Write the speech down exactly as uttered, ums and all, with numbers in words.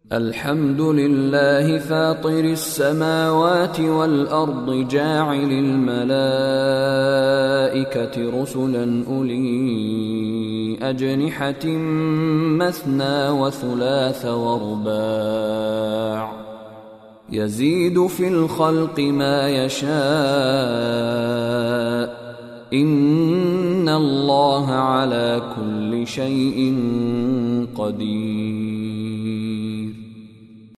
الحمد لله فاطر السماوات والأرض جاعل الملائكة رسلا أولي أجنحة مثنى وثلاث ورباع يزيد في الخلق ما يشاء إن الله على كل شيء قدير.